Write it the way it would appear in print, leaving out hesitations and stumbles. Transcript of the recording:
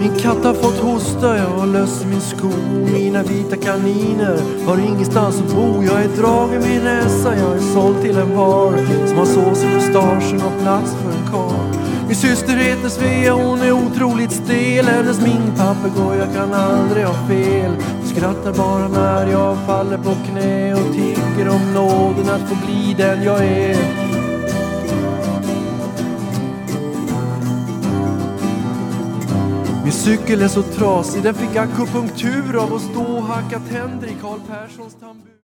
Min katt har fått hosta, jag har löss i min sko. Mina vita kaniner har ingenstans att bo. Jag är drag i min näsa, jag är såld till en var som har sås i mustaschen och plats för en karl. Min syster heter Svea, hon är otroligt stel. Hennes minkpapegoja kan aldrig ha fel. Skrattar bara när jag faller på knä och tigger om nåden att få bli den jag är. Min cykel är så trasig, den fick akupunktur av att stå och hacka tänder i Karl Perssons tambur.